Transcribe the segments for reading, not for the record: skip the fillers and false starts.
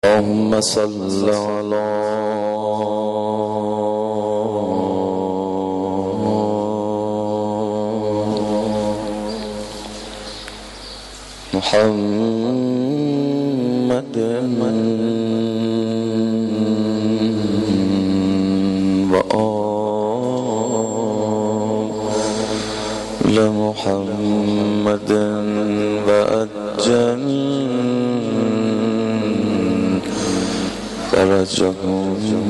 اللهم صل على محمد وآل محمد وأجل درجهم.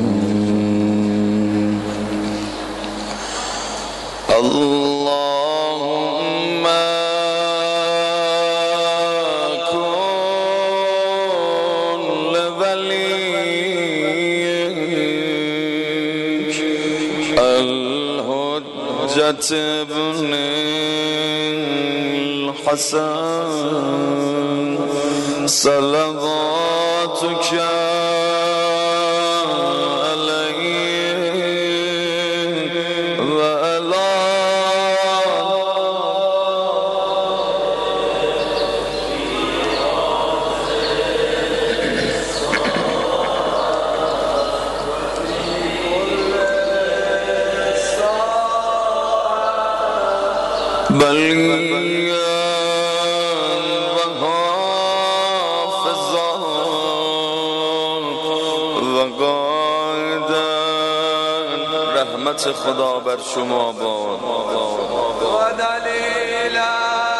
اللهم كن لوليك الحجة ابن الحسن صلواتك بليا وحافظا وقائدا. رحمت خدا بر شما باد و دلیلا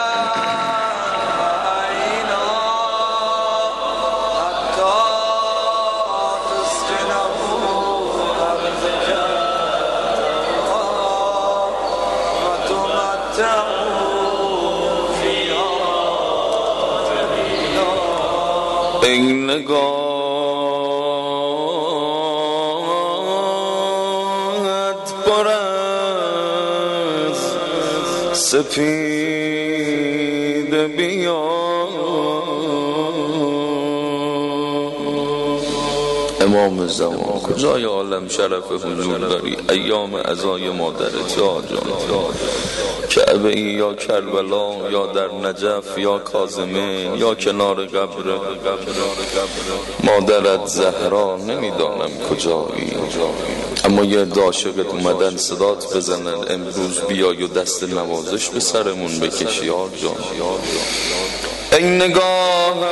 ای نگاهت پر از سپید بیا. امام زمان کجای عالم شرف حضور داری؟ ایام عزای مادرت یا جان، کعبه ای یا کربلا یا در نجف یا کاظمه یا کنار قبر مادرت زهرا، نمیدانم کجایی. اما یه عاشقت اومدن صدات بزنن امروز بیای و دست نوازش به سرمون بکشی یا جان. ای نگاهت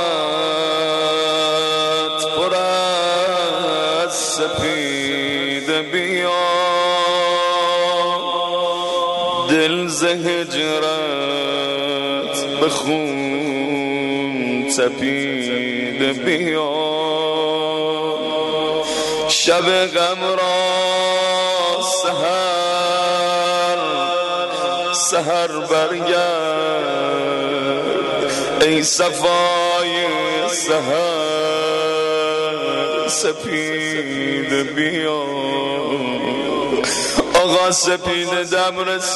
پر از سپید بیا، دل ز هجرت به خون تپید بیا. شب غم را سحر برگرد، ای صفای سحر سپید بیا. آقا سپید دم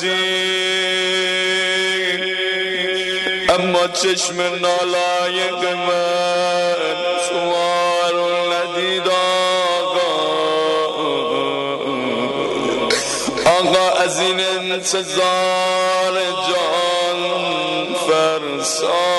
رسید، اما چشم نالایق من شما رو ندید. آقا از این انتظار جان فرسا،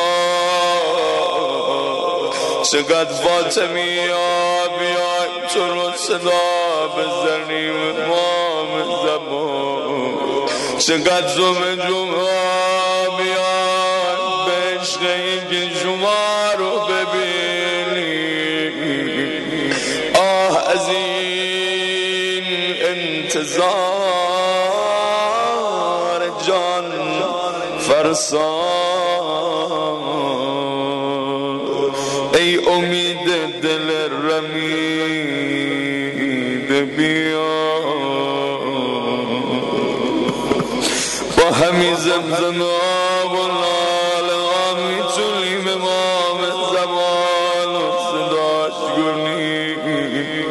چقدر فاطمی ها بیای تو رو صدا بزنیم امام زمان، چقدر جمعه ها بیای به عشق اینکه شما رو ببینیم. آه از این انتظار جان فرسا، ای امید دل رمید بیا. با همین زمزم آب و لاله ها میتونیم امام زمان و صداش کنیم.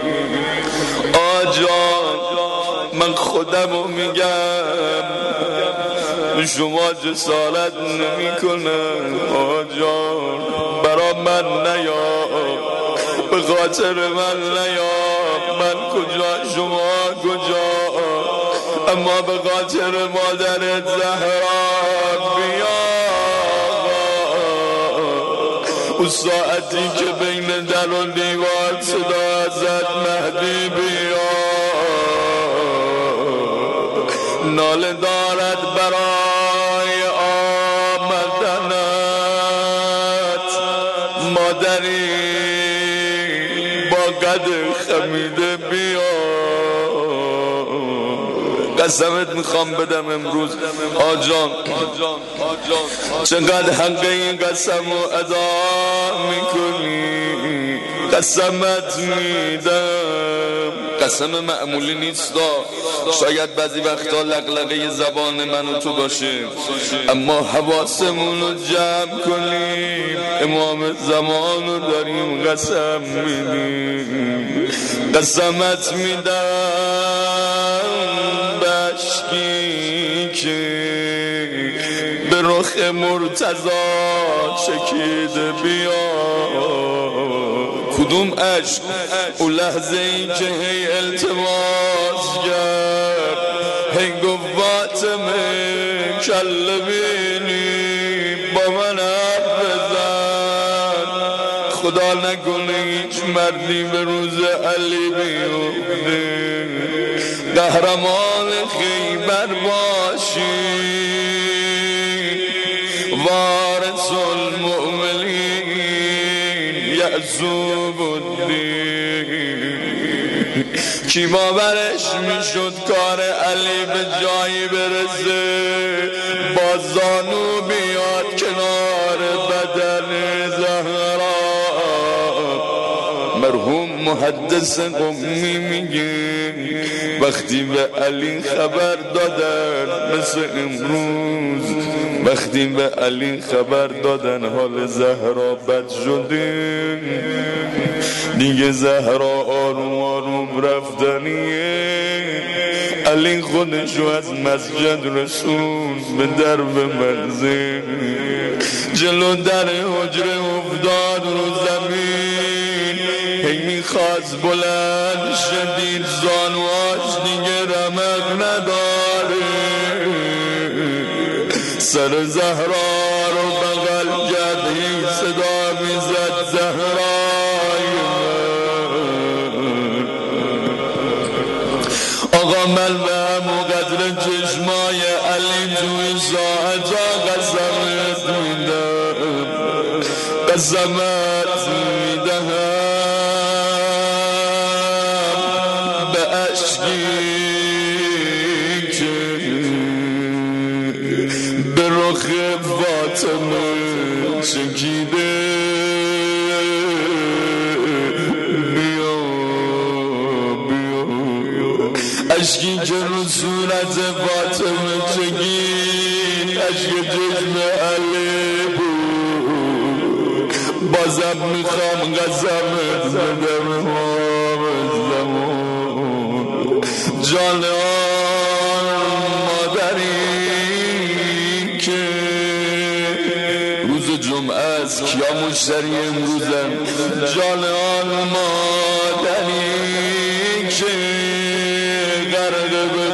آجان من خودمو میگم شما جسارت نمی کنن. آجان برا من نیا، به خاطر من نیا. من کجا شما کجا، اما به خاطر مادرت زهرا بیا. او ساعتی که بین در و دیوار صدا زد مهدی بیا، ناله دارد برای آمدنت مادری با قد خمیده بیا. قسمت میخوام بدم امروز آجان چقدر حق این قسم رو ادا میکنی. قسمت میدم، قسم معمولی نیست، شاید بعضی وقتا لقلقه زبان من و تو باشه، اما حواسمون رو جمع کنیم. امام زمان رو داریم قسم میدیم. قسمت میدم بشکی که به رخ مرتضی چکیده بیا. کدوم عشق او لحظه ای که هی التماس کرد، هی گفت فاطمه کله بینی با من حرف بزن، خدا نکنه هیچ مردی به روز علی بیفته، قهرمان خیبر باشی، وارث المؤمنین یعزوب الدین. کی باورش میشد کار علی به جایی برسه با زانو بیاد کنار بدن زهرا. مرحوم محدث قمی میگه وقتی به علی خبر دادن، مثل امروز وقتی به علی خبر دادن حال زهرا بد شده، دیگه زهرا آروم آروم رفتنیه. علی خودشو از مسجد رسول به درب منزل، جلو در حجره افتاد رو زمین، هی میخواست بلند شدید، زانواش دیگه رمق نداره. سر زهرا رو بغل کرد، هی صدا میزد زهرای من. آقا من به همون قدر چشمای علی توی ساعتا قسمت میدم، قسمت میدم به عشقی که به رخ فاطمه چکیده بیا بیا. عشقی که رو صورت فاطمه چکید عشق چشم علی بود. بازم میخوام قسمت بدم جان مادری که روز جمعه است، کیا مشتری امروزن؟ جان مادری که غرق به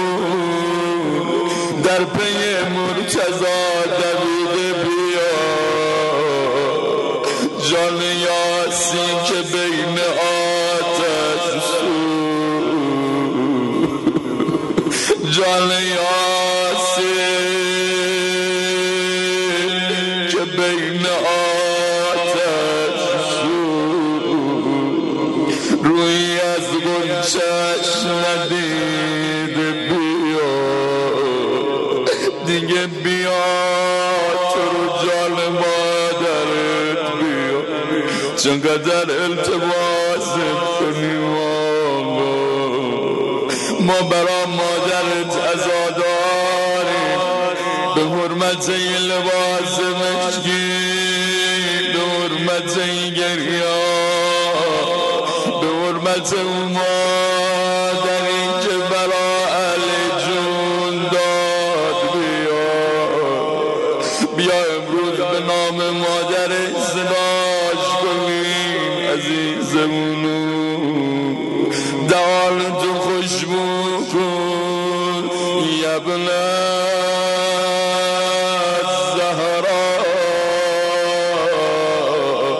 خون در پی مرتضی دویده بیا. جان یاسی که بین آتش جان یاسی که بین آتش روی از گنچش ندید بیا. دیگه بیا تو رو جان مادرت بیا. چقدر التماس کنیم ما برا مادرت عزاداریم، به حرمت این لباس مشکی، به حرمت این گریا، به حرمت اون مادری که برا علی جون داد بیا. بیا امروز به نام مادرش صداش کنیم عزیزمونو، دال تو خوشبو کن یبنت زهرا.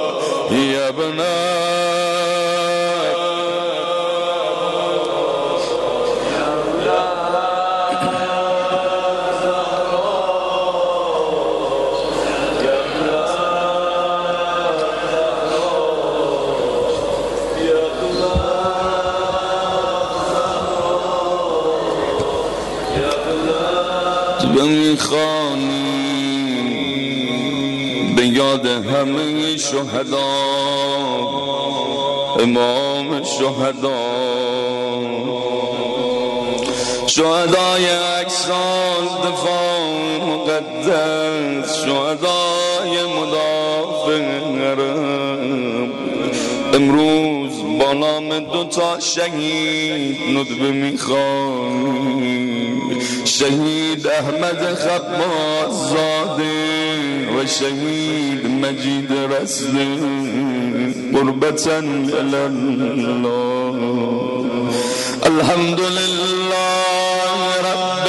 خطبه میخوانی به یاد همه شهدا، امام شهدا، شهدای اکسان دفاع مقدس، شهدای مدافع حرم. امروز با نام 2 شهید ندبه میخوانی، شهید احمد خباز زاده و شهید مجید رسل قربة الله. الحمدلله رب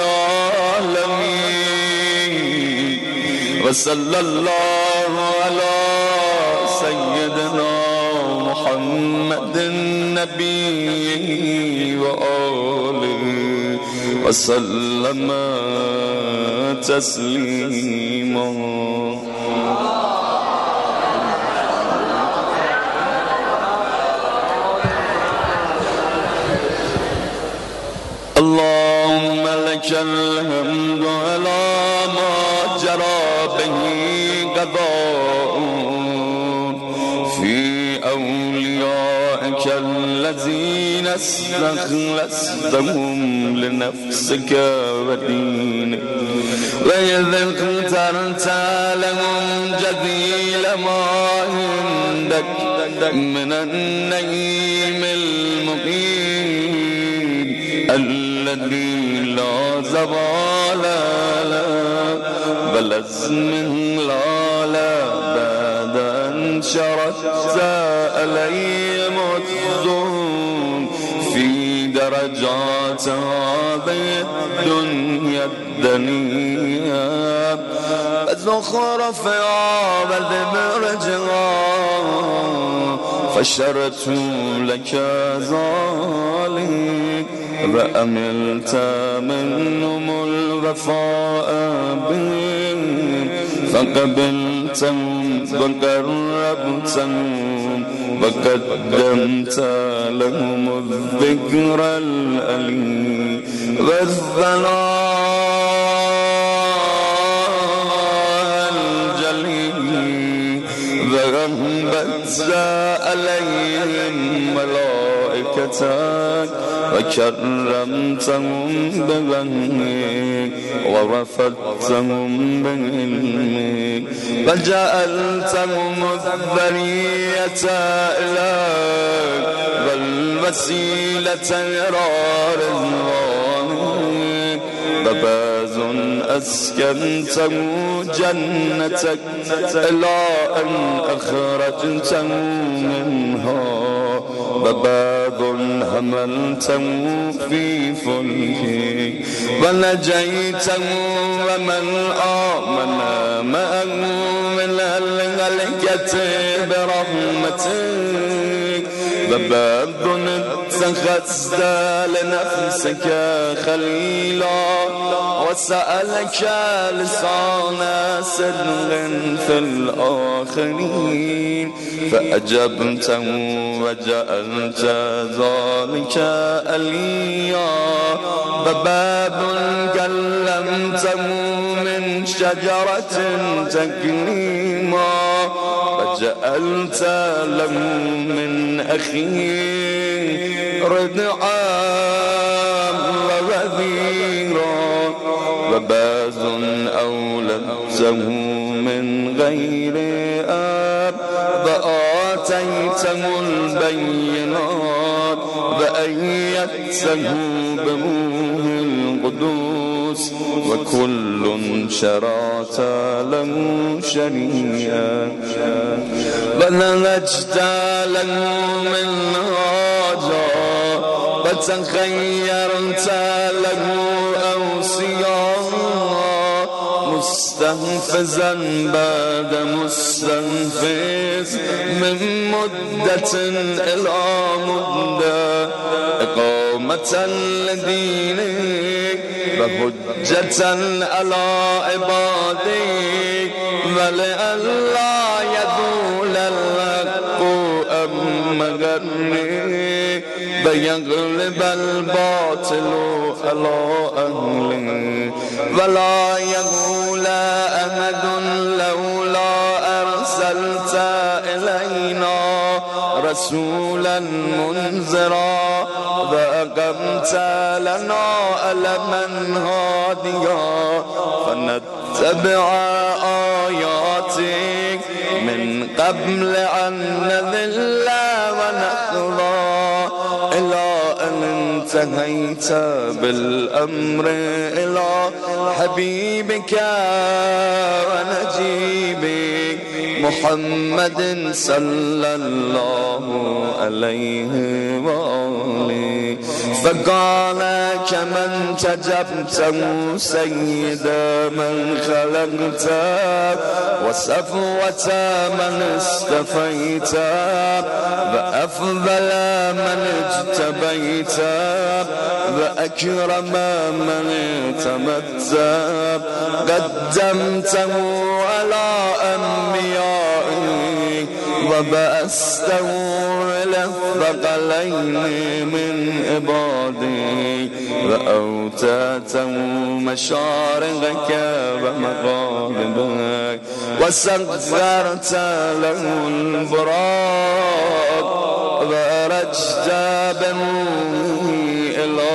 العالمين وصلى الله على سيدنا محمد النبي وآله وسلم تسليما. اللهم لك الحمد على ما جرى به قضاء في أوليائك الذين استخلصتهم لنفسك ودينك، وإذ اخترت لهم جزيل ما عندك من النعيم المقيم الذي لا زوال له بل اسم لا بعد أن شرطت عليهم الظلم في درجات هذه الدنيا الدنيا وزخرفها وزبرجها، فشرت لك ذلك وأملت منهم الوفاء بهم، فقبلتهم وقربتهم وقدمت لهم الذكر الأليم والثناء الجليل، وأنبت عليهم ملائكتك وكرمتهم بوهمك ورفعتهم بعلمك وجعلتهم الذرية إليك والوسيلة إلى رضوانك، وبعض أسكنته جنتك إلى أن أخرجته منها، وبعض حملته في فلكك ونجيته ومن آمن معه من الهلكة برحمتك، وبعض اتخذت لنفسك خليلا وسألك لسان صدق في الآخرين فأجبته وجعلت ذلك أليا، وباب كلمته من شجرة تكريما وجعلت له من أخيه رضعا ووزيرا، وباز أولدته من غير أب وآتيته البينات وأيدته بروح القدوس، وكل شرعت له شريعا ونهجت له منهاجا وتخيرت له أوصياء، مستنفذا بعد مستنفذ من مدة إلى مدة، إقامة لدينك وحجة على عبادك ولئلا يذول الحق مغري بيغلب الباطل على أهله ولا يقول أحد لولا أرسلت إلينا رسولا منذرا وأقمت لنا ألما هاديا فنتبع آياتك من قبل أن نذل ونخضع إلى أن انتهيت بالأمر إلى حبيبك ونجيبك محمد صلى الله عليه وآله فقال كمن تجبته سيد من خلقت وصفوة من استفيت وأفضل من اجتبيت وأكرم من اعتمدت قدمته على أنبيائك وبأسته إلى الثقلين من عبادك وأوتاته مشارقك ومغاربك وسخرت له البراق ورجت بنوه إلى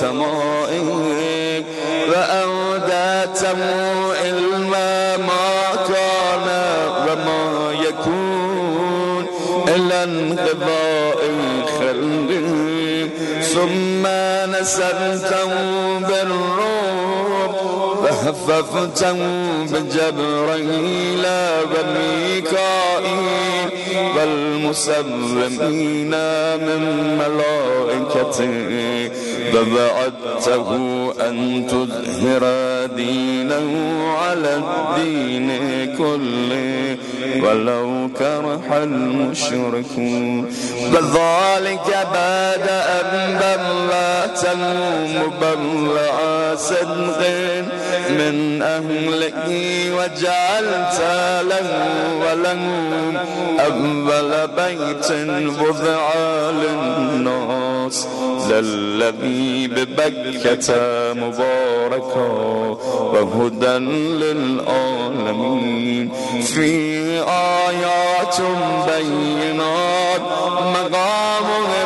سمائك وأودته علما ما كان وما يكون إلى انقضاء خلقه ثم نسرته بالروح وحففته بجبريل وميكائيل والمسلمين من ملائكته ووعدته أن تظهر دينه على الدين كله ولو كره المشركون وذلك بعد أن بلغته مبلغ صدق من أهله وجعلت له ولهم أول بيت وضع للناس للذي ببكة مباركا وهدى للعالمين فيه آيات بينات مقام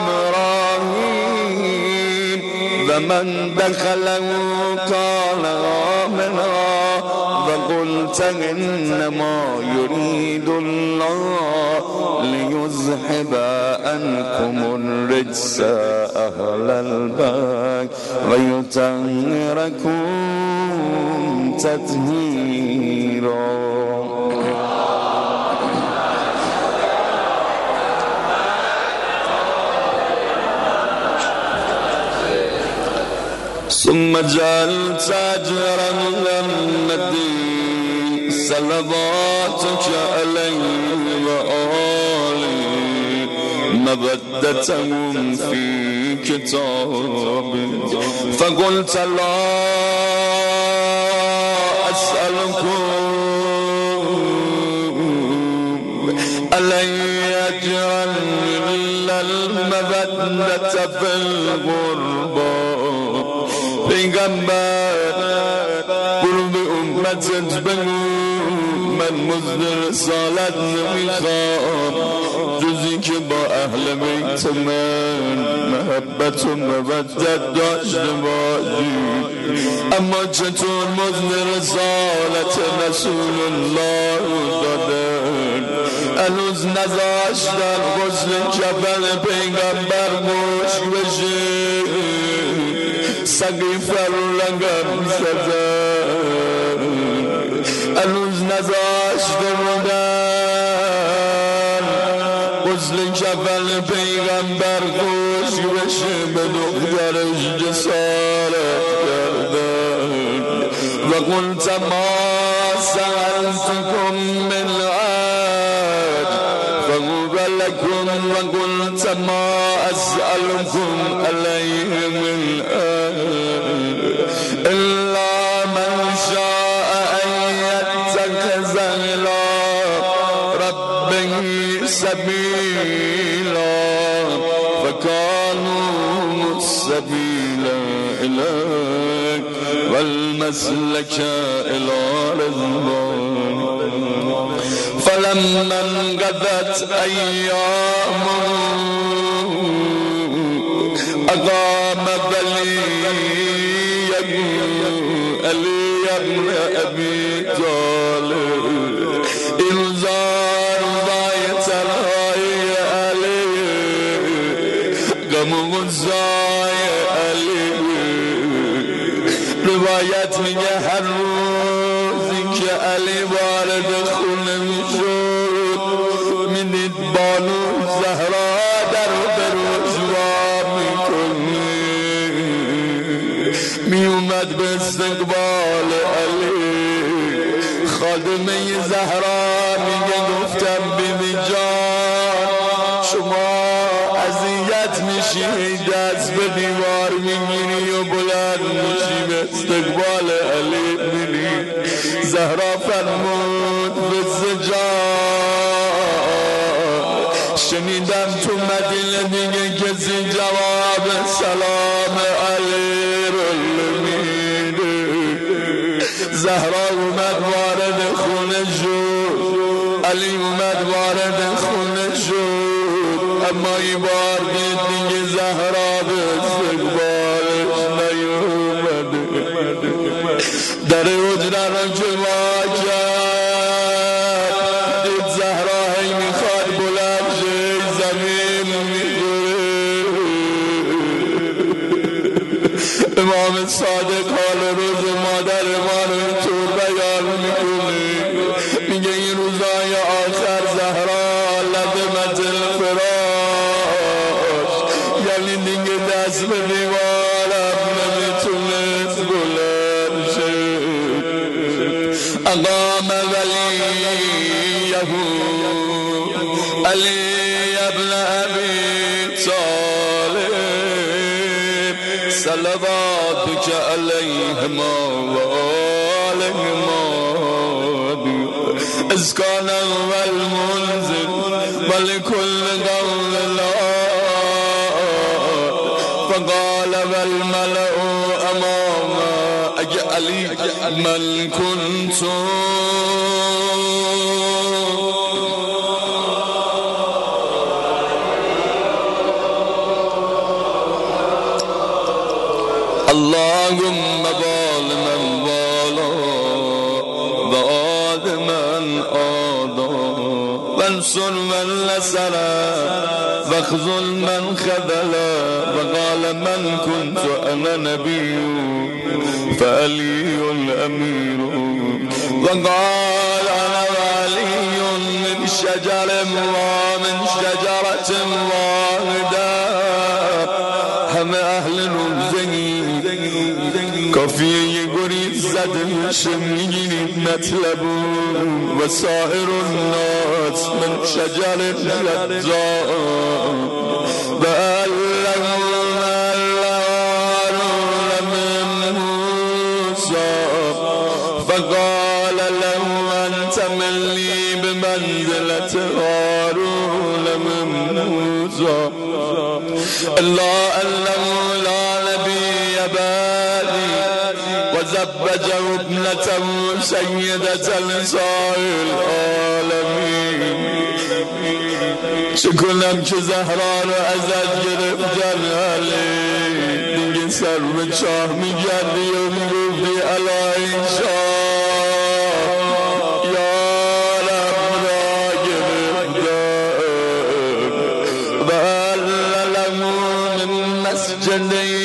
إبراهيم ومن دخله كان آمنا وقلت إنما يريد الله ليذهب عنكم الرجس أهل البيت ويطهركم تطهيرا ثم جعلت أجرا للنبي صلواتك عليه وآله مودتهم في كتابك فقلت لا أسألكم علي أجرا إلا المودة في القربى پیغمبر قرب امتت بگو من مزد رسالت نمیخوام جزی که با اهل بیت من محبت و مودت داشته باشی اما چطور مزد رسالت رسول الله دادن هنوز نذاشتن غسل کفن پیغمبر گوش بشه سگی فرلنگم زدن هنوز نذاشته بودن غسل کفن پیغمبر خوش بشه به دخترش جسارت کردن و قلت ما سألتكم من عاد فهو لكم و قلت ما أسألكم عليه من إلا من شاء أن يتخذ إلى ربه سبيلا كانوا السبيل إليك والمسلك إلى رضوانك فلما انقضت أيامه أقام علي بن أبي طالب إنذار ضاية الهي عليه غم غزاي عليه روایت میگه هر روزی که علی وارد خونه میشد میدید بانو زهرا در به رجوع میکنه میومد به استقبال علی خادمه زهرا میگه گفتم بیبی جان شما اذیت میشی دست به دیوار میگیری و بلند میشی به استقبال علی میری زهرا فرمود بزه جان شنیدم تو مدینه دیگه کسی جواب سلام علی رو نمیده زهرا اومد وارد خونه شد علی اومد وارد خونه شد اما این بار دید دیگه زهرا به استقبالش نیومده در حجره رو که وا کرد دید زهرا هی میخواد بلند شه زمین میخوره امام صادق حال روز مادر ما رو اینطور بیان میکنه میگه این روزای آخر زهرا لدمت الفراش یعنی دیگه دست به دیوارم نمیتونست بلند شه اقام ولیه علی ابن ابی طالب صلواتك عليهما وآلهما إذ كان هو المنزل ولكل قول فقال والملأ أماما أجعلي من كنت اللهم بال من بالا وآد من آدا وانصر من نصر واخذل من خذل وقال من كنت أنا نبي فعلي الأمير وقال أنا ولي من شجر ومن شجرة واحدة هم أهل روزين کافیه گریز زده میشه میگیریم مطلب و سائر الناس من شجر لذا و من موسى فقال له انت مني بمنزلة هارون من موسى الا انه لا نبي بعدي وزبجه ابنته سيدة نساء العالمين چه کنم که زهرا رو ازت گرفتن علی دیگه سر به چاه میگردی و میگفتی الهی شاه یارم را گرفتن و علله من مسجدی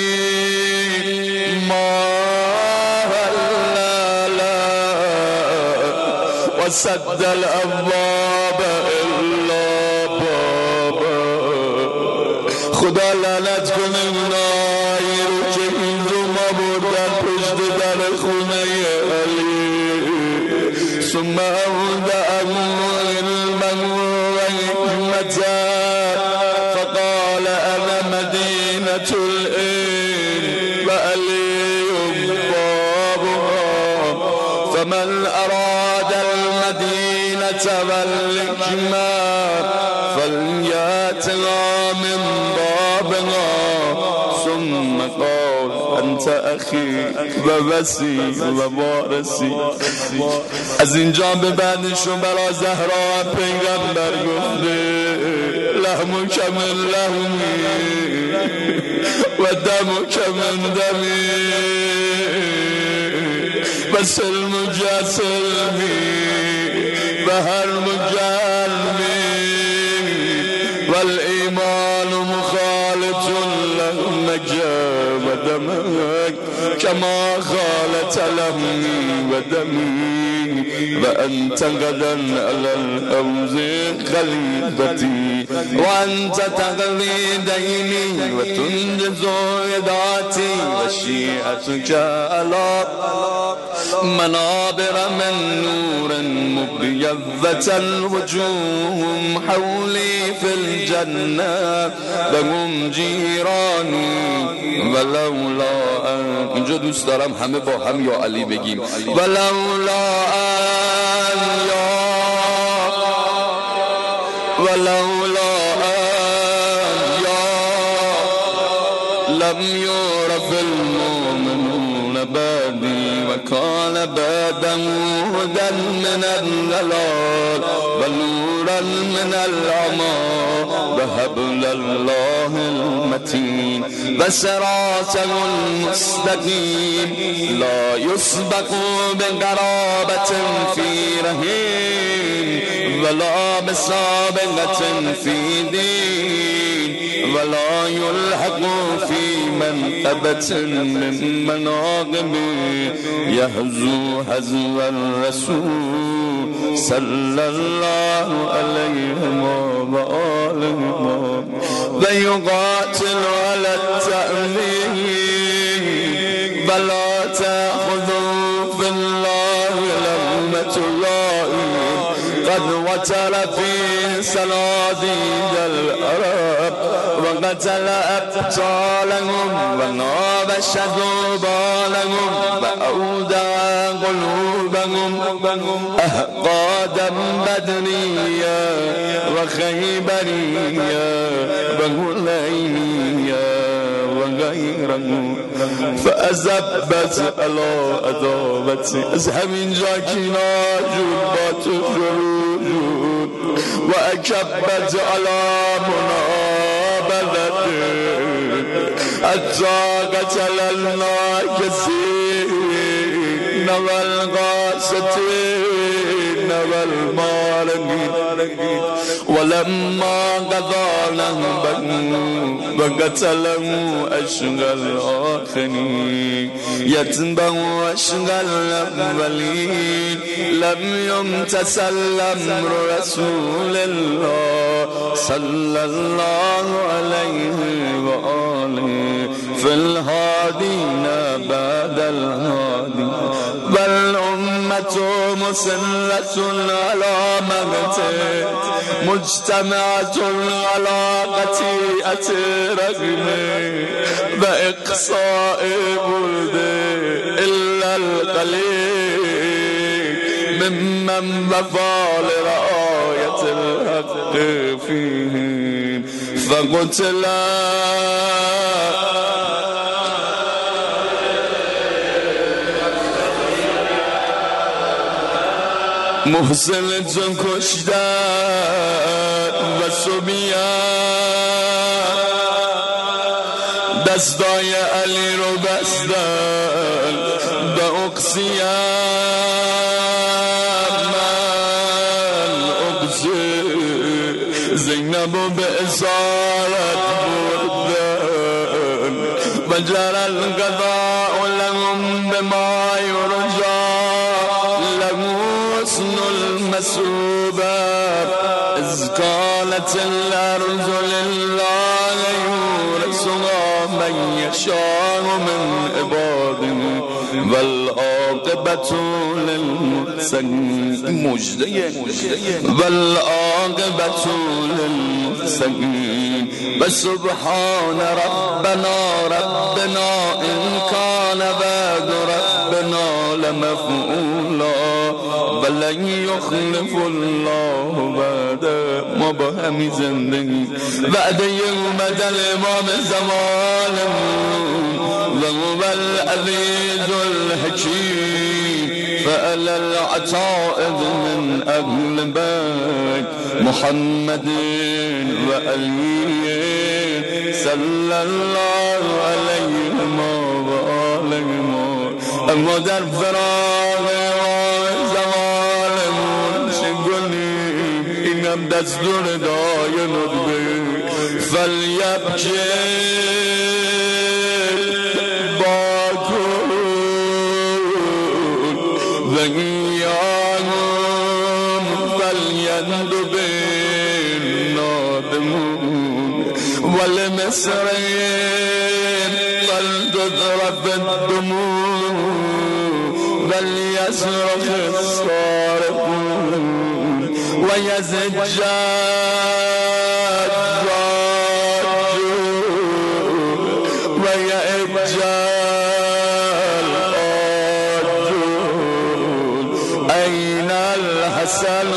وسد الابواب الا بابا خدا لعنت کنه اونایی رو که این رو ما بردن پشت در خونه علی ثم اعود علما وحکمتا فقال انا مدینة العلم وعلی بابها فمن اراد المدينة والحكمة فليأتها من باب بنا ثم قال انت اخی و وسی و وارسی. از اینجا به بعدشو برا زهرا پیغمبر گفته لحمک من لحمی و دمک من دمی و سلمک سلمی و حرمک حرمی و الایمان مخالط لحمک و دمک کما خالط لحمی و دمی و انت غدا علی الحوض خلیفتی و انت تقضی دینی و تنجز وداعتی و شیعتک علی منابر من نور مبیضة الوجوه حولی فی الجنه و هم جیرانی ولولا اینجا دوست دارم همه با هم یا علی بگیم ولولا لم يعرف المؤمنون بعدي وكان بعدهم هدى من الضلال ونورا من العمى وحبل الله المتين وصراطه المستقيم لا يسبق بقرابة في رحيم ولا بسابقة في دين ولا يلحق في منقبة من مناقب يهزو حزو الرسول صلى الله عليه وآله ويقاتل على التأمين ولا تأخذوا في الله لومة لائم قد وتر في صناديد العرب وقتل أبطالهم وناب شذوبانهم وأودع قلوبهم أحقادا بدريا وخيبريا وهلينيا وغيره فأزبت على أدابتي از همین جا کینا جود با تو جود و اکبت على منابلته حتی قتل الناکسین والقاسطین والمارمین ولما قضى نهبا وقتله أشقى الآخرين يتبع أشقى الأولين لم يمتثل أمر رسول الله صلى الله عليه وآله في الهادين بعد الهادي والأمة مسلة على مقته مجتمعة على قتيئة رقمه وإقصاء برده إلا القليل ممن وفى لرعاية الحق فيهم فقتلا محسن چون کشتن و سبیان دستای علی رو بستن به اقصیم من اقصی زینب به اسارت بردن و جر القضاء لهم بما یرجا المسوبة إذ قالت الأرض لله يورثها من يشاء من عباده والعاقبة للمتقين والعاقبة للمتقين وسبحان ربنا إن كان بعد ربنا لمفعولا ولن يخلف الله وعده. ما با همین زندگی وعده اومد الامام زمانمون و هو العزیز الحکیم فعلى العتائد من اهل بیت محمد و علی صلی الله علیهم و آلهم. اما در فراق زمانمون چگونیم اینم دستور دای ندبه فلیبجل باکن و ایاهم فلیندب نادمون ولمصرهم فلتضرب الدموع وليصرخ الصارخون ويزج الضاجون ويأج الآجون. أين الحسن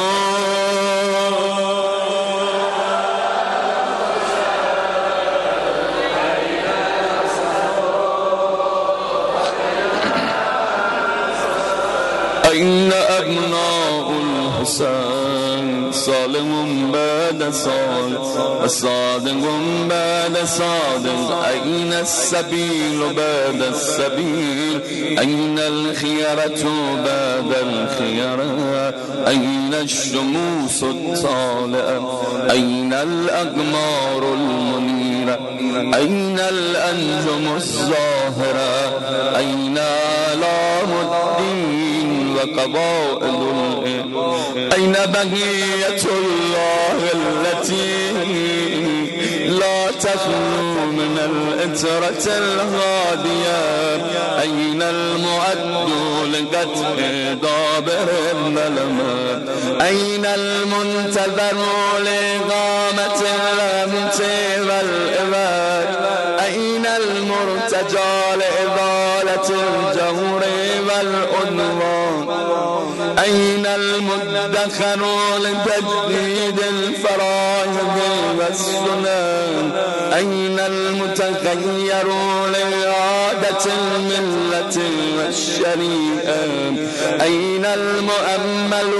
أين أبناء الحسين صالم بعد صالح وصادق بعد صادق. أين السبيل بعد السبيل أين الخيرة بعد الخيرة أين الشموس الطالعة أين الأقمار المنيرة أين الأنجم الزاهرة أين آلام الدين وقبائل أين بقية الله التي لا تخلو من الإترة الغادية أين المعد لقتل دابر الملمات أين المنتظر لإقامة الأمت والإباد أين المرتجى لإزالة الجور والعدوان أين المدخر لتجديد الفرائض والسنن أين المتغير لإعادة الملة والشريعة أين المؤمل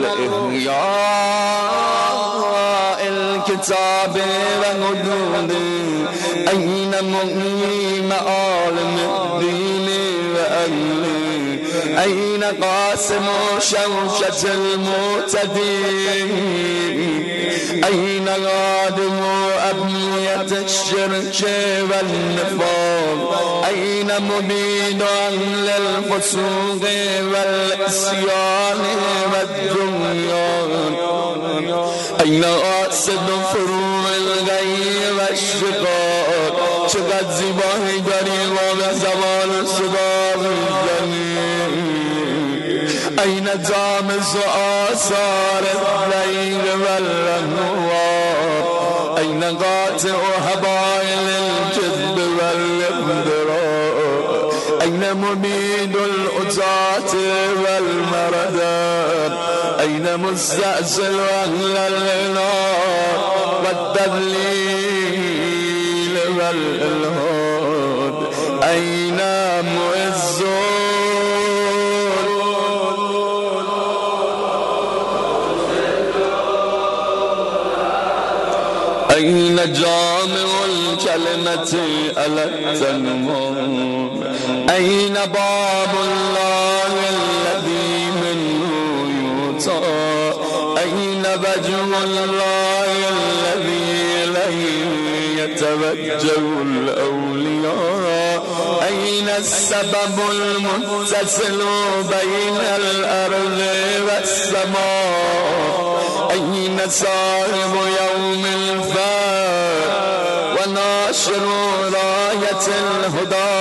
لإحياء الكتاب وحدوده أين مغني معالم الدين وأهله أين قاسم شوشة المعتدين أين غادم أبنية الشرك والنفاق أين مبيد أهل الفسوق والعصيان والطغيان أين قاصد فروع الغي والشقاق چقدر زیبایی داری و به زمان صدا أين جامس آثار الليل والأنوار أين قاطع هبائل الكذب والإبدراء أين مبيد الأتاة والمردان أين مستأصل أهل النار والتذليل والإلهاد أين مؤذون أين جامع الكلمة على التنمر أين باب الله الذي منه يؤتى أين وجه الله الذي إليه يتوجه الأولياء أين السبب المتصل بين الأرض والسماء أين صاحب يوم الفار وناشر راية الهدى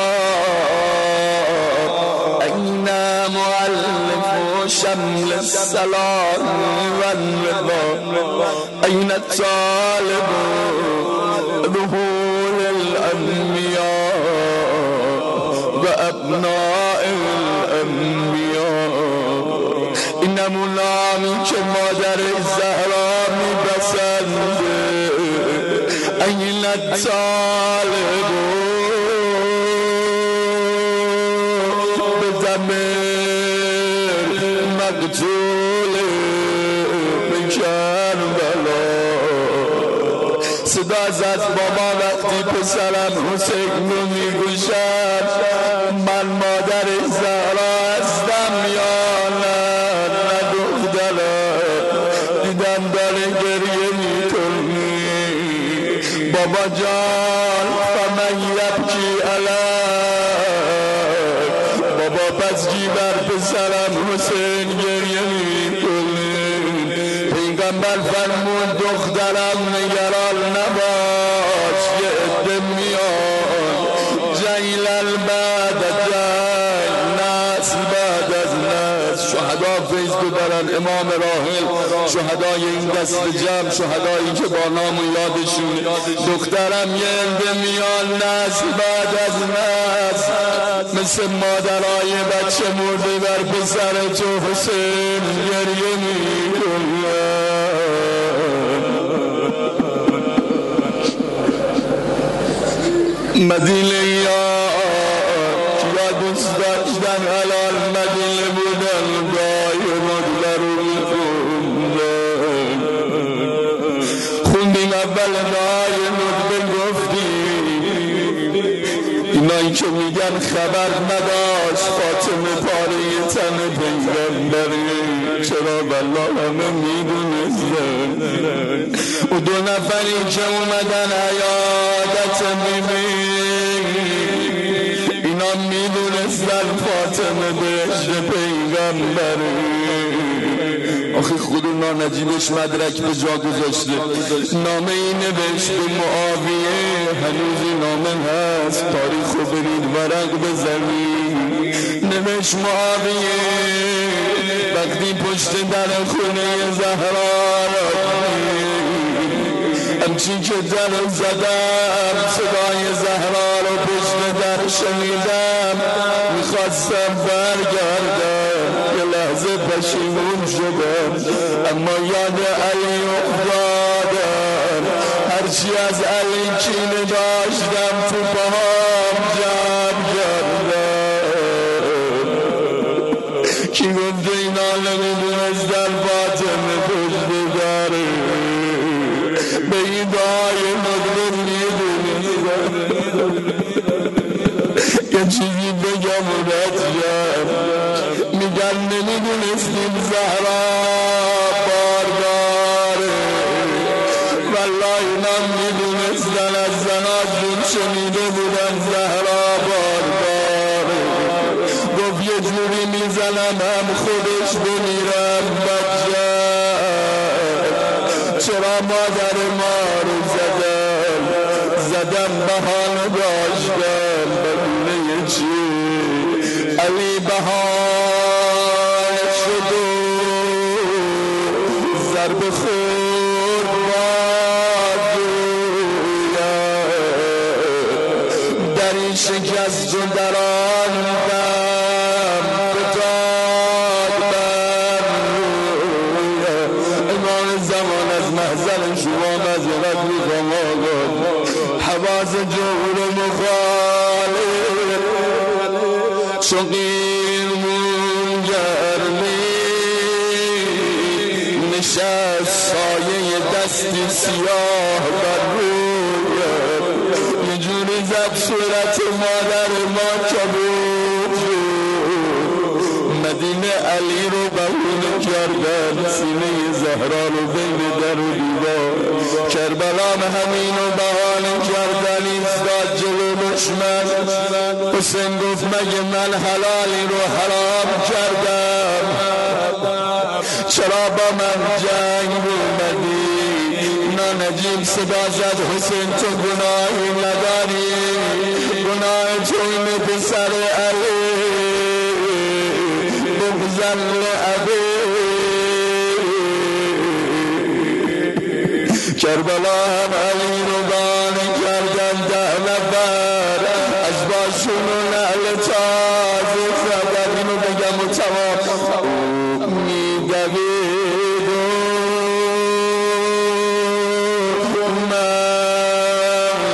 أين مؤلف شمل السلام والرضا أين الطالب ظهور الأنبياء وأبناء الأنبياء إن الطالب بدمر مقتول به کربلا. صدا زد بابا وقتی پسرم حسین رو میگوشد من مادر زهرا هستم یا نه دخترم. دیدم داره گریه میکنی. بابا جان فمن یبکی علیک. بابا پس کی بر پسرم حسین گریه میکنی؟ پیغمبر فرمود دخترم نگران نباش یه عده میان جیلل بعد جیل نسل بعد از نسل. شهدا فیض ببرن امام راحل شهدای این دست جمع شهدایی که با نام و یادشون دخترم یه عده میان نسل بعد از نسل مثل مادرای بچه مرده بر پسر تو حسین گریه میکنن. مدینه یا کیا دوست داشتن حلال مدینه بودن دایمات درون خوندیم اول دایمات بگفتیم اینایی که میگن خبر نداشت فاطمه پاره تن پیغمبری چرا والله همه میدونستن. و دو نفری که اومدن عیادت بیبی اینا میدونستن فاطمه بهشت پیغمبری. آخه خود نانجیبش مدرک به جا گذاشته نامه ای نوشت به معاویه هنوز نامه هست تاریخو برید ورق بزنید. نوشت معاویه وقتی پشت در خونه زهرا همچین که در زدم صدای زهرا رو پشت در شنیدم میخواستم برگردم یه لحظه پشیمون شدم اما یاد علی افتادم. هرچی از علی کینه داشتم تو پاهم جمع کردم. کی گفته اینا نمیدونستن فاطمه پشت داره به این دعای مدبر میدونستن. یه چیزی بگم و رجم میگن نمیدونستیم زهرا بارداره والله اینا میدونستن از زناشون شنیده بودن زهرا بارداره. گفت یه جوری میزنم هم خودش بمیرم بچه چرا مادر ما رو زدم بهانه داشتم ببینه چی علی بهانه شد و ضرب خورد بادویم در این شکست و در آن دم بتاد بر امام زمان از محضر شما مذارت میخوام آقا حواس جور مخالف شقیرمون گرمی نشست سایه دستی سیاه بر رویم یه جوری زد صورت مادر ما کبود مدینه علی رو بهونه کردن سینه زهرا رو بین در و دیوار کربلام همین رو بهانه کردن ایستاد جلو دشمن. حسین گفت مگه من حلالی رو حرام کردم چرا با من جنگ اومدی؟ نانجیب صدا زد حسین تو گناهی نداری گناه تو اینه پسر علی بغضن لعبی کربلا هم علی رو بانه کردن 10 نفر از باشون و نعل تازه زدن. اینو بگم و تمام میدوید و من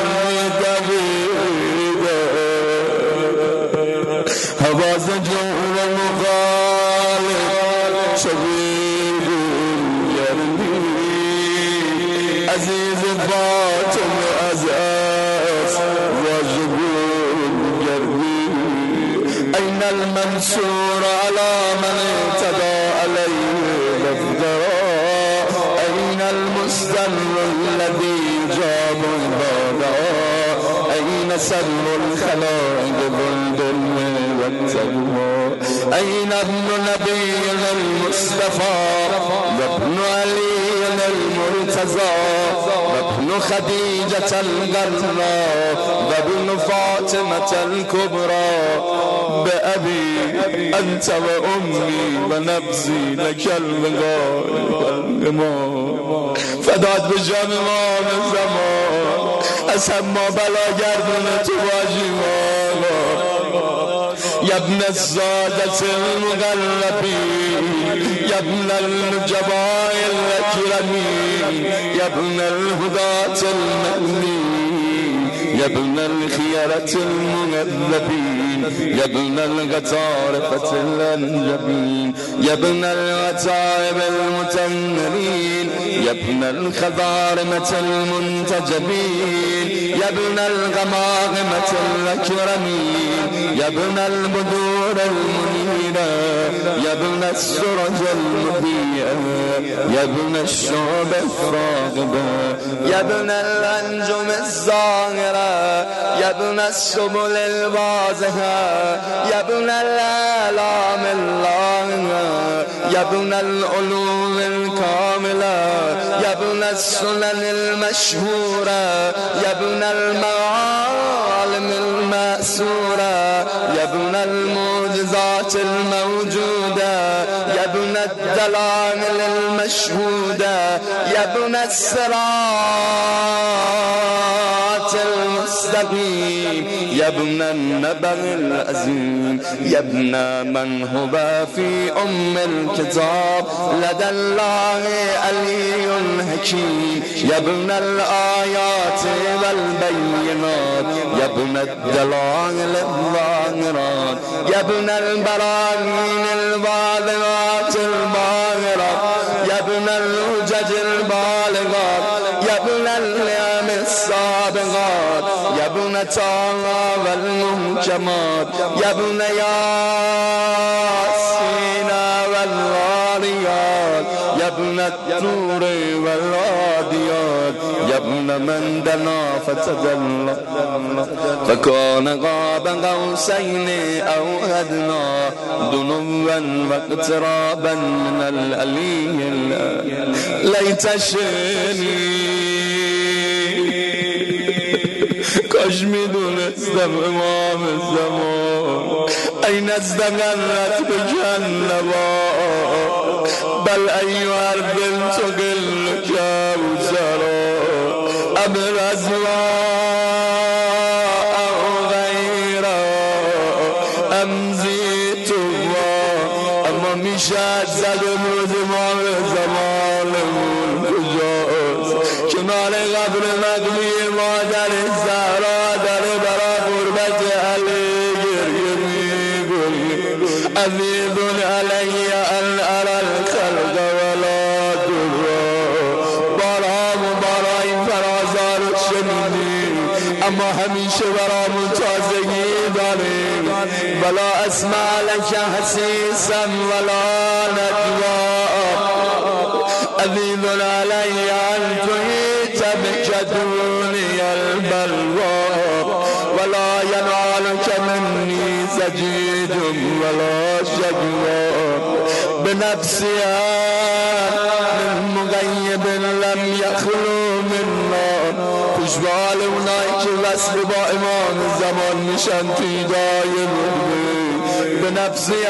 أين المنصور على من اعتدى عليه الافتراء أين المستر الذي جاب البداء أين سر الخلائق بالظلم والتقوى أين ابن نبينا المصطفى وابن علي المرتضى وابن خديجة الغراء وابن فاطمة الكبرى بأبي أنت وأمي ونفسي لك البقاء والغمام فداد بجان امام الزمان از ما بلا گردون تو باشی يا ابن السادة المغربين يا ابن الجباء الأكرمين يا ابن الهداة المهديين يا ابن الخيرة المغلبين يا ابن الغطارفة الأنجبين يا ابن الغطائب المتمرين يا ابن الخضارمة المنتجبين يا ابن الغماغمة الأكرمين يا ابن البدور المنيرة يا ابن السرج المضيئة يا ابن الشعب الراغبة يا ابن الأنجم الزاهرة يا ابن السبل الواضحة يا ابن الآلام اللاهرة يا ابن العلوم الكاملة يا ابن السنن المشهورة يا ابن المعالم المأسورة يا ابن المعجزات الموجودة يا ابن الدلائل المشهودة يا ابن الصراط المستقيم يا ابن النبأ العظيم يا ابن من هو في الكتاب لدى الله علي حكيم يا ابن الآيات والبينات يا ابن الدلائل الظاهرات يا ابن البراهين الواضحات الباهرات يا ابن الحجج البالغات يا ابن النعم السابغات يا ابن طه والمحكمات يا ابن ياسين والغاريات يا ابن الطور والعاديات يا ابن من دنا فتدلى فكان قاب قوسين أو أدنى دنوا واقترابا من العلي ليت شئني کاش میدونستم امام الزمان این استقرت بجنبا بل ایوه البنت قل كوثرا ابرزوا او غیرا امزیتوا اما میشد زد امروز امام الزمان کجاست کنار قبر مقبی مادر زهرا داره برا قربت علی گریه میکنی عزیز علی ان ارى الخلق ولا درا برامون برای فرازار شنیدی اما همیشه برامون تازگی داریم ولا اسمع لك حسیسا ولا نجوا عزیز علی ان تهیت بکدونی البلوا ولا ينالك مني سجيد ولا شجوى بنفسي من مغيب لم يخلو منا خوشبال اونایی که وصل با امام زمان میشن توی دایم بنفسي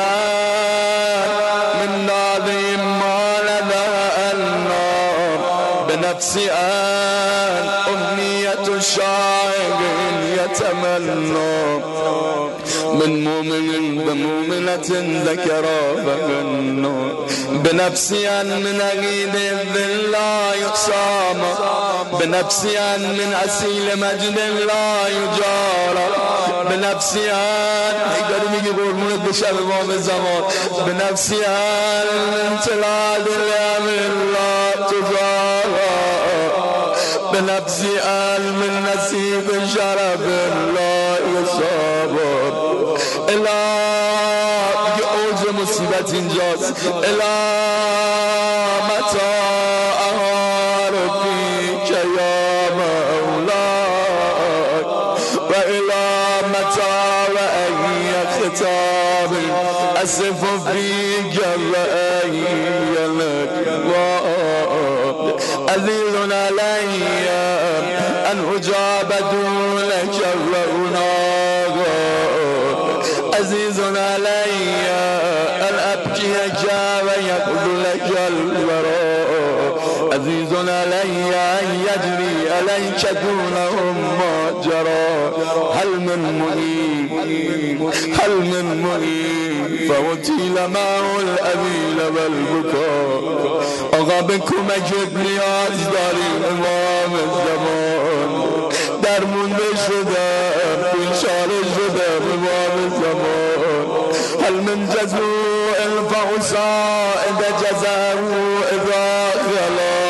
من ناظم ما لدى النار بنفسي أمنية الشاعر يتمنى من مؤمن بمؤمنة ذكرى فغنى بنفسي من أغيد لا يقسام بنفسي من أسيل مجد لا يجارى بنفسي اگر میگی قربونت بشم امام زمان بنفسي من تلاد الأمر لا تجارى بنفسی علم نصیب شرف لا یصابر. دیگه اوج مصیبت اینجاست. متى أهارتك يا مولاي وإلى متى وأي ختام أسف فيك وأي لك عزيز علي أن أجاب دونك وأناغ عزيز علي أن أبكيك ويقبلك الوراء عزيز علي أن يجري عليك دونهم ما جرى. هل من معين فوتيل معه الأبيل والبكاء. آقا به کمکت نیاز داریم امام زمان. درمونده شدم بیچاره شدم امام زمان. هل من جزوء فأساعد جزاءه إذا خلا.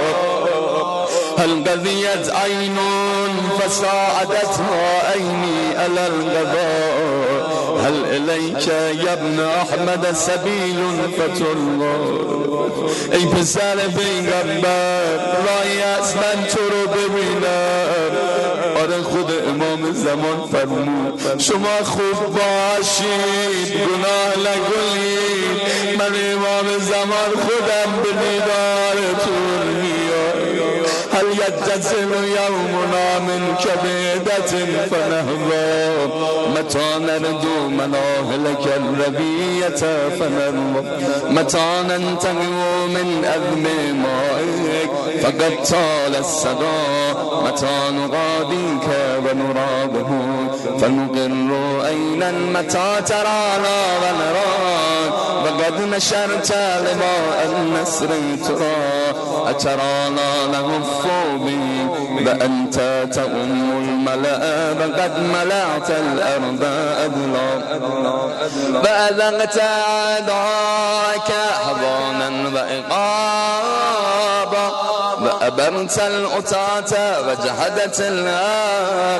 هل قضيت عين فساعدتها عيني على القضاء. هل إليك يا ابن أحمد سبيل فترضى. ای پسر پیغمبر رای است من تو رو ببینم. آره خود امام زمان فرمود شما خوب باشید گناه نکنید. من امام زمان خودم به دیدارتون میام. هل یتصل یومنا من کبدة فنهضا. متى نردو مناهلك الربية فنرضى. متى ننتهي من أذم مائك فقد طال السدى. متى نغاديك ونراده فنقر عينا. متى ترانا ونراك وقد نشرت لواء النصر ترى. أترانا نغف به وأنت تؤم الملأ وقد ملأت الأرض أدلى. وأذقت أعداءك حضانا وإقابا. وأبرت الأتاة وجحدت النار.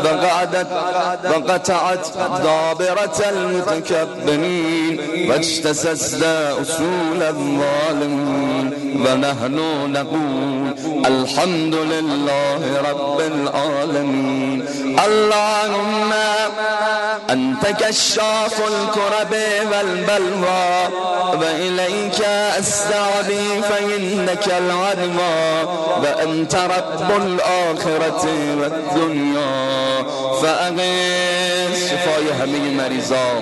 وقطعت دابرة المتكبرين واجتسست أصول الظالمين. ونحن نقول الحمد لله رب العالمين. اللهم أنت كشاف الكرب والبلوى وإليك أستعدي فإنك العدوى. وأنت رب الآخرة والدنيا فأغث شفای همه مریضان.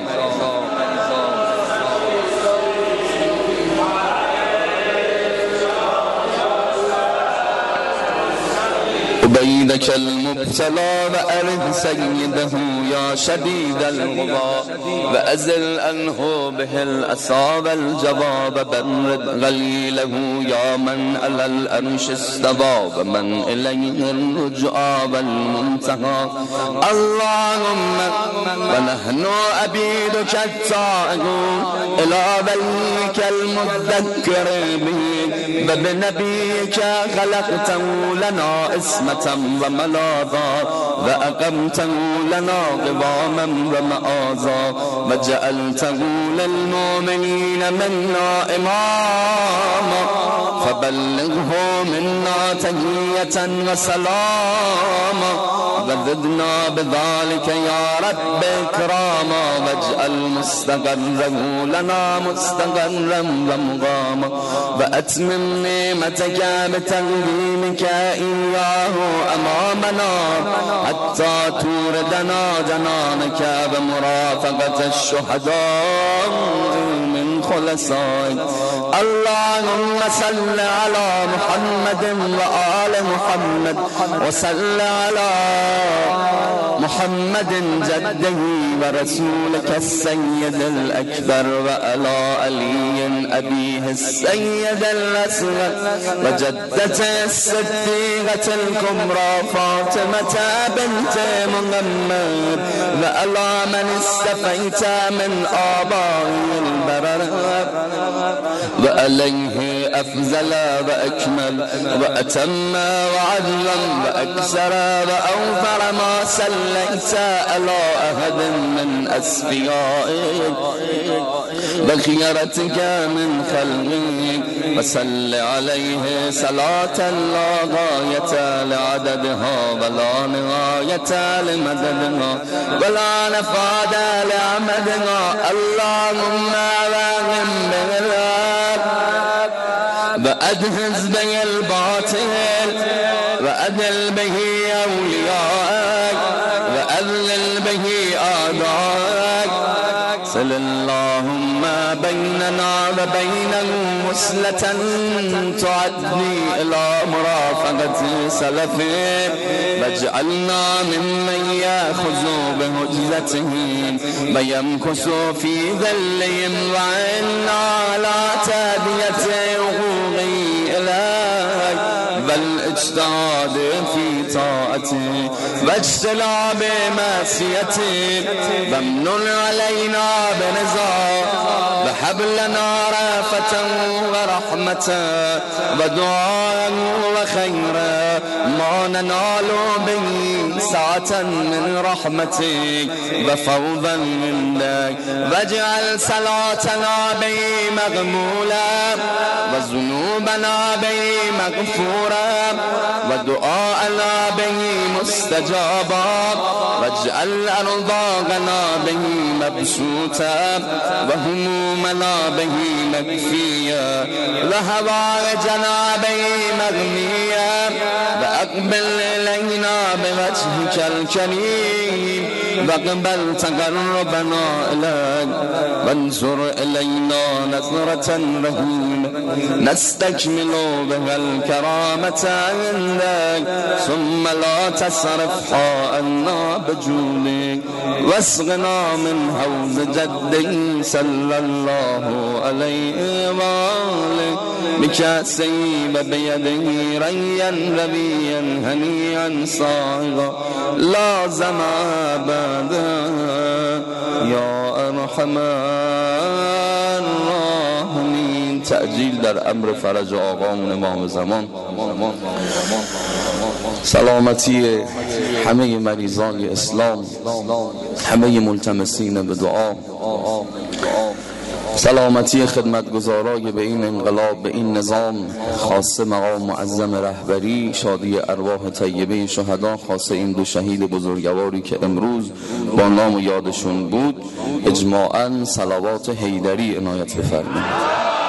عبيدك المبتلى وأرد سيده يا شديد الغضا. وأزل عنه به الأسى والجواب. برد غليله يا من على الأرش استوى ومن إليه الرجعى والمنتهى. اللهم ونحن عبيدك الطائعون إلى وليك المذكر به وبنبيك خلقته لنا اسمة وملاذا. وأقمته لنا قواما ومآذا. وجعلته للمؤمنين منا إماما. فبلغه منا تحية وسلاما. وزدنا بذلك يا رب إكراما. واجعل مستقره لنا مستقرا ومقاما. وأتمم نعمتك بتقديمك إياه أمامنا حتى توردنا جنانك بمرافقة الشهداء من خلصائك. اللهم صل على محمد وآل محمد وصل على محمد جده ورسولك السيد الأكبر وعلى علي أبيه السيد الأصغر وجدته الصديقة الكبرى فاطمة بنت محمد وعلى من استفيت من آبائه البرر وعليه أفضل وأكمل وأتم وعدلا وأكثر وأوفر ما صليت على أحد من أصفيائك وخيرتك من خلقك وصل عليه صلاة لا غاية لعددها ولا نهاية لمددها ولا نفاد لعمدها اللهم واغم بالرب وأدهز به الباطل وأدل به أوليائك وأذلل به أعدائك صل اللهم بيننا وبينهم وصلة تعدي إلى مرافقة سلفهم واجعلنا ممن يأخذ بهجرتهم ويمكث في ظلهم وعنا على تادية حقوقه إليك والاجتهاد في طاعته واجتناب معصيته وامنن علينا برضاك وهب لنا رأفة ورحمة ودعاء وخيرا ما ننال به سعة من رحمتك وفوضا منك واجعل صلاتنا به مغمولا وذنوبنا به مغفورا ودعاءنا به مستجابا واجعل أرزاقنا به مبسوطا وهمومنا به مكفيا وهوائجنا به مغنيا وأقبل إلينا بوجهك الكريم واقبل تقربنا إليك وانظر إلينا نظرة رحيمة نستكمل بها الكرامة عندك ثم لا تصرفها عنا بجودك واسقنا من حوض جدك صلى الله عليه وآله بكأسه بيده ريا ربيا هنيئا صائغا لا زمان یا ارحم الراحمین. تعجیل در امر فرج آقامون امام زمان، سلامتی همه مریضان اسلام، همه ملتمسین به دعا، سلامتی خدمتگزارای به این انقلاب، به این نظام، خاصه مقام معظم رهبری، شادی ارواح طیبه شهدا، خاصه این دو شهید بزرگواری که امروز با نام و یادشون بود، اجماعاً صلوات حیدری عنایت بفرمایید.